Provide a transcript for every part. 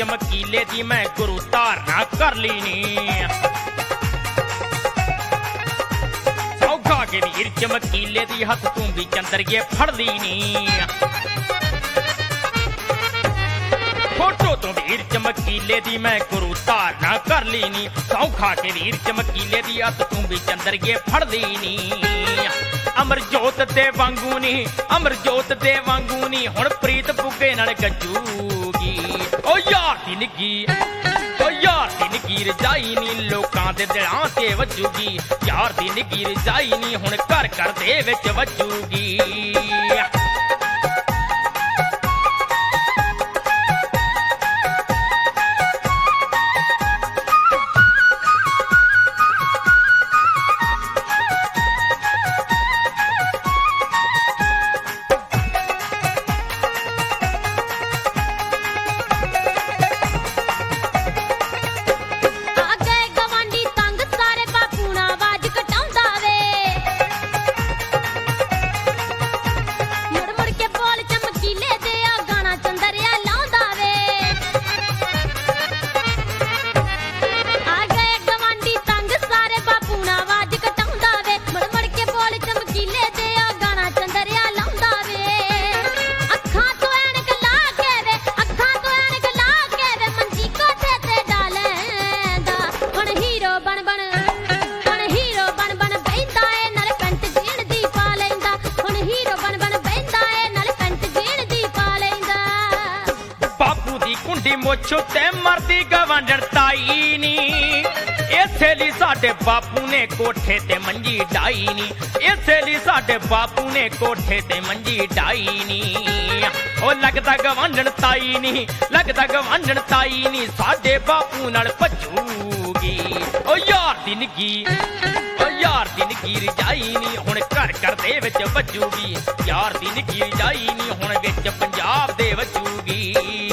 चमकीले दी मैं गुरु धारना कर ली नी सौखा के वीर चमकीले दी हथ तू भी चंदरिए फड़ ली नी फोटो तो वीर चमकीले दी मैं गुरु धारना कर ली नी सौखा के वीर चमकीले दी हथ तू भी चंदरिए फड़ ली नी अमरजोत दे वांगू नी अमरजोत दे वांगू नी हुण प्रीत पुगे नाल गजूगी ओ यार दी निगी ओ यार दी निगी रजाई नी लोकां दे दिलां ते वजूगी यार दी निगी रजाई नी हुण घर घर दे विच वजूगी मुछ ते मरदी गवांढण ताई नी इसे ली साडे बापू ने कोठे ते मंजी डाई नी इसे ली साडे बापू ने कोठे ते मंजी डाई नी ओ लगदा गवांढण ताई नी लगदा गवांढण ताई नी साडे बापू नाल भजूगी ओ यार दी निगी ओ यार दी निगी रजाई नी हुण घर घर दे विच वजूगी यार दी निगी रजाई नी हुण विच पंजाब दे वजूगी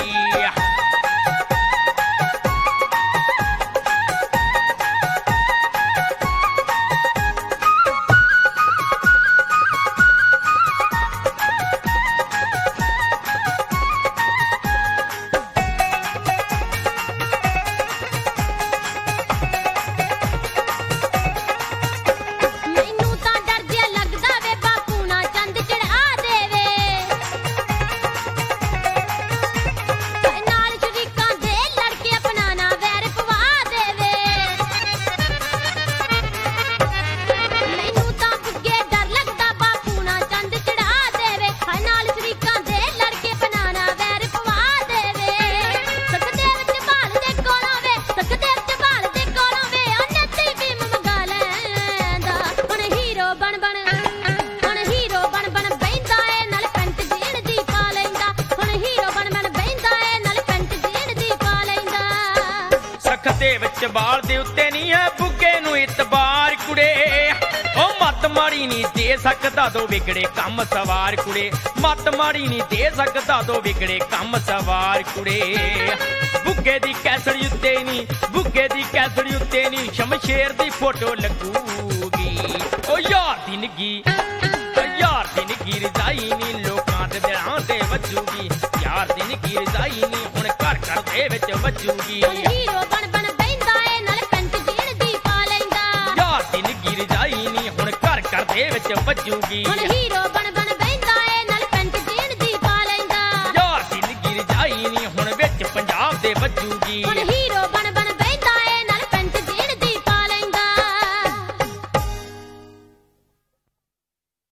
बाल दे उत्ते नहीं है बुगे नू इतबार कुड़े ओ मत माड़ी नहीं दे सकदा दो बिगड़े कम सवार कुड़े मत माड़ी नहीं दे सकदा दो बिगड़े कम सवार कुड़े बुगे दी कैसड़ी उत्ते नहीं बुगे दी कैसड़ी उत्ते नहीं शमशेर दी फोटो लगूगी ओ यार दी निगी रजाई नी लोकां दे दिलां ते वजूगी यार दी निगी रजाई नी हुण घर घर दे विच वजूगी हीरो बन बन बैंदा ए नाल पैंट जीण दी पा लैंदा यार दी निगी रजाई नी हुण घर घर दे विच वजूगी हीरो